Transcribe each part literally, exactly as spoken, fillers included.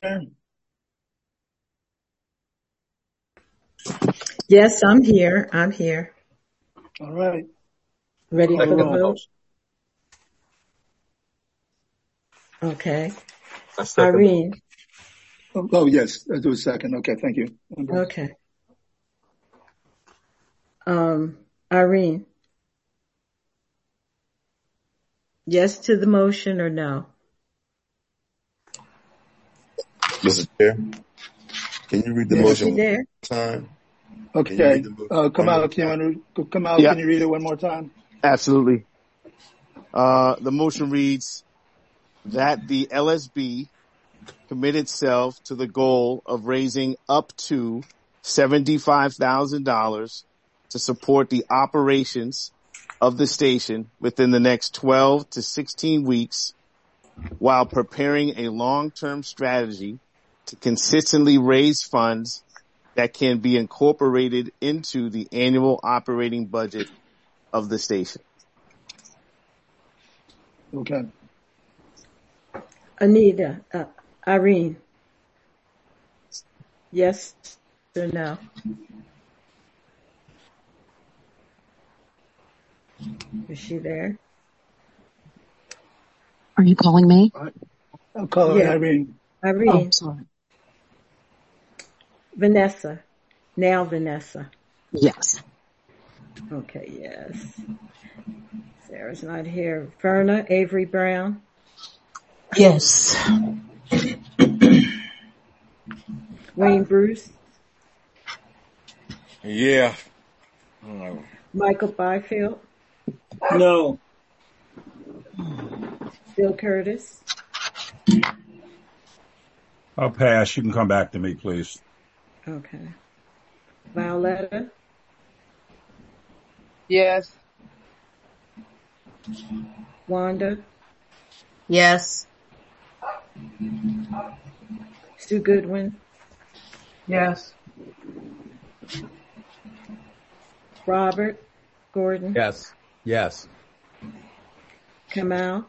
Yes, I'm here. I'm here. All right. Ready for the Second vote? motion. Okay. I second. Irene. Oh, oh, yes, I do a second. Okay, thank you. Ambrose. Okay. Um, Irene. Yes to the motion or no? Mister Chair, can you read the Yes. motion Is she there? one more time? Okay. Uh, Kamal, can you, want to, Kamal, Yeah. can you read it one more time? Absolutely. Uh, the motion reads that the L S B commit itself to the goal of raising up to seventy-five thousand dollars to support the operations of the station within the next twelve to sixteen weeks while preparing a long-term strategy to consistently raise funds that can be incorporated into the annual operating budget of the station. Okay. Anita, uh, Irene. Yes or no? Is she there? Are you calling me? I'll call Yeah. Irene. Irene. Oh, sorry. Vanessa. Now Vanessa. Yes. Okay, yes. Sarah's not here. Verna, Avery Brown. Yes. Wayne Bruce. Yeah. No. Michael Byfield. No. Bill Curtis. I'll pass. You can come back to me, please. Okay. Violetta. Yes. Wanda. Yes. Sue Goodwin. Yes. Robert Gordon. Yes. Yes. Kamal.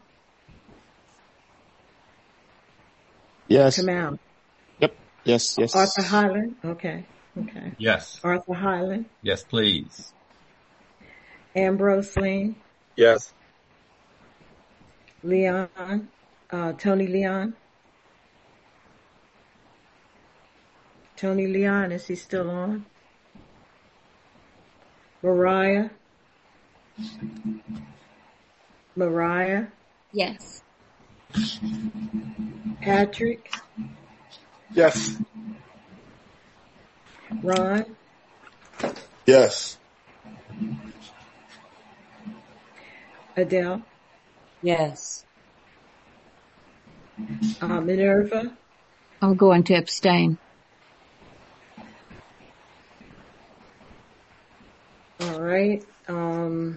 Yes. Kamal. Yep. Yes. Yes. Arthur Highland. Okay. Okay. Yes. Arthur Highland. Yes, please. Ambrose Lean. Yes. Leon. Uh, Tony Leon. Tony Leon, is he still on? Mariah. Mariah. Yes. Patrick. Yes. Ron. Yes. Adele. Yes. Uh, Minerva. I'm going to abstain. All right. Um,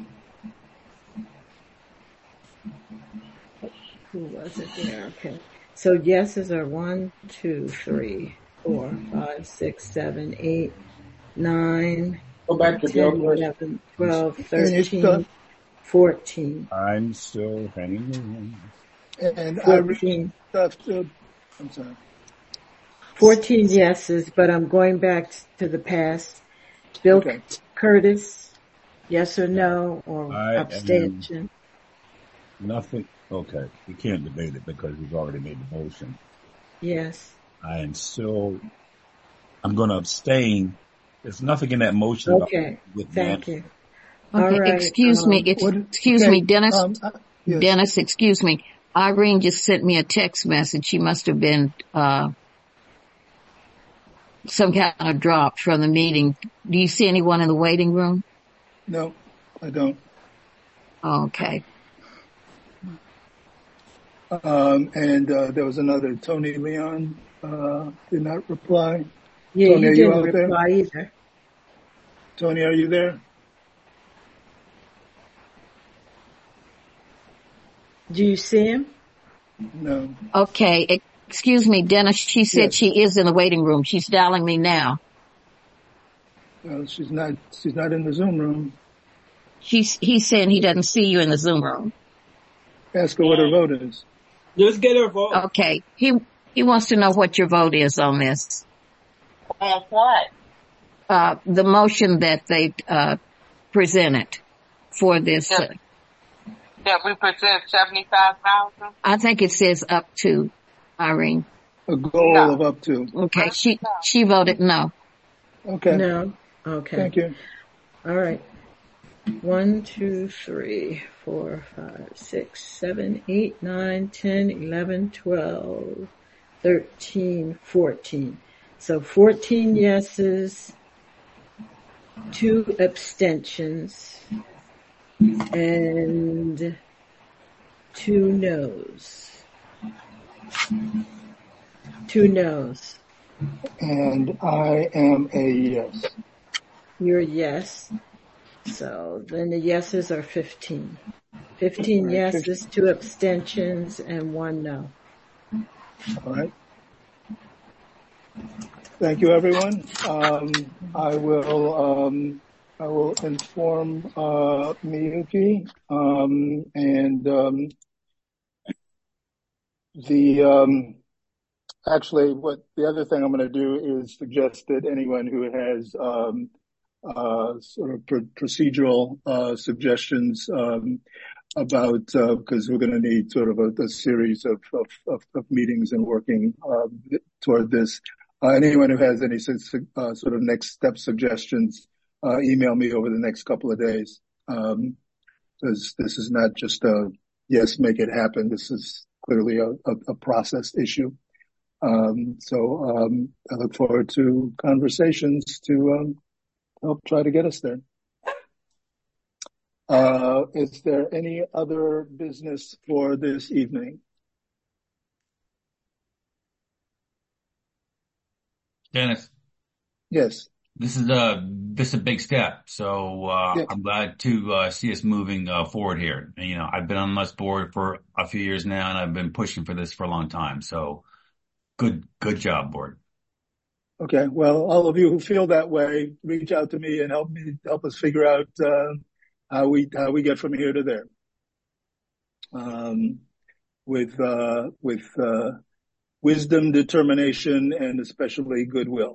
who was it there? Okay. So yeses are one, two, three, four, five, six, seven, eight, nine, Go back to ten, Bill. eleven, twelve, And thirteen, fourteen. I'm still hanging in. And fourteen. Irene left. Uh, I'm sorry. fourteen yeses, but I'm going back to the past. Bill Okay. Curtis, yes or no, or I am- abstention? Nothing. Okay. You can't debate it because you've already made the motion. Yes. I am still, I'm going to abstain. There's nothing in that motion. about- Okay. with Thank Nancy. you. Okay, All right, excuse um, me. Ex- what- excuse okay, me, Dennis. um, uh, yes. Dennis, excuse me. Irene just sent me a text message. She must have been uh some kind of dropped from the meeting. Do you see anyone in the waiting room? No, I don't. Okay. Um, and uh, there was another Tony Leon. Uh, did not reply. Yeah, Tony, you are you didn't out there? reply either. Tony, are you there? Do you see him? No. Okay. Excuse me, Dennis. She said Yes. she is in the waiting room. She's dialing me now. Well, she's not. She's not in the Zoom room. She's, he's saying he doesn't see you in the Zoom room. Ask her what her vote is. Just get her vote. Okay. He, He wants to know what your vote is on this. On what? Uh, the motion that they, uh, presented for this. That, uh, that we present seventy-five thousand? I think it says up to, Irene. A goal No. of up to. Okay, she, she voted no. Okay. No? Okay. Thank you. All right. One, two, three, four, five, six, seven, eight, nine, ten, eleven, twelve, thirteen, fourteen. So fourteen yeses, two abstentions, and two noes. Two noes. And I am a yes. You're a yes. So then the yeses are fifteen. Fifteen Right, yeses, two abstentions, and one no. All right. Thank you, everyone. Um, I will um, I will inform uh, Miyuki um, and um, the um, actually what the other thing I'm going to do is suggest that anyone who has um, uh, sort of pr- procedural uh, suggestions um, about because uh, we're going to need sort of a, a series of, of, of, of meetings and working uh, toward this. Uh, anyone who has any uh, sort of next step suggestions, uh, email me over the next couple of days. Um, because this is not just a yes, make it happen. This is clearly a, a, a process issue. Um, so um, I look forward to conversations to um, help try to get us there. Uh, is there any other business for this evening? Dennis, Yes. this is a this is a big step. So uh, Yeah. I'm glad to uh, see us moving uh, forward here. And, you know, I've been on this board for a few years now, and I've been pushing for this for a long time. So good, good job, board. Okay. Well, all of you who feel that way, reach out to me and help me help us figure out uh, how we how we get from here to there. Um, with uh, with uh, wisdom, determination, and especially goodwill.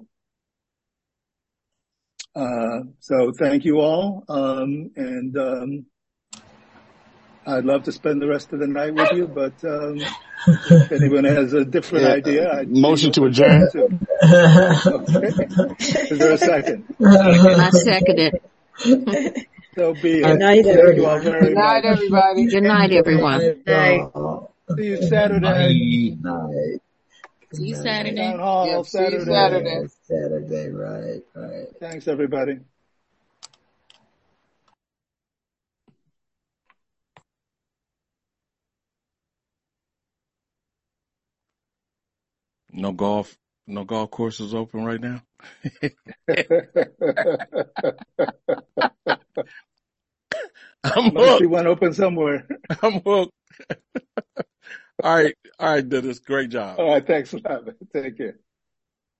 Uh, so thank you all. Um, and, um, I'd love to spend the rest of the night with you, but, um, if anyone has a different Yeah, idea, I'd motion to be open adjourn. to it. Okay. Is there a second? I second it. So be Good it. night, Thank you all everyone. very Good night, much. everybody. Good night, everyone. Night. See you Saturday. Bye. Night. See you Good night. Saturday. Town Hall Yep, see you Saturday. Saturday. Yes, Saturday, right, right. Thanks, everybody. No golf, no golf courses open right now. I'm Must be hooked. one open somewhere. I'm hooked. All right. All right, Dennis. Great job. All right. Thanks a lot. Take care.